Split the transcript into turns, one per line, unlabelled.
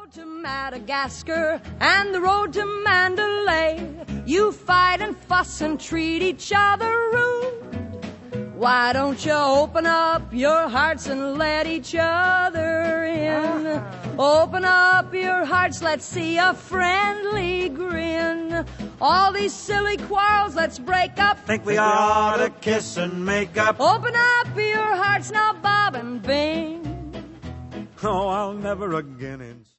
To Madagascar and the road to Mandalay, you fight and fuss and treat each other rude. Why don't you open up your hearts and let each other in? Open up your hearts, let's see a friendly grin. All these silly quarrels, let's break up.
Think we ought to kiss and make up.
Open up your hearts now, Bob and Bing.
Oh, I'll never again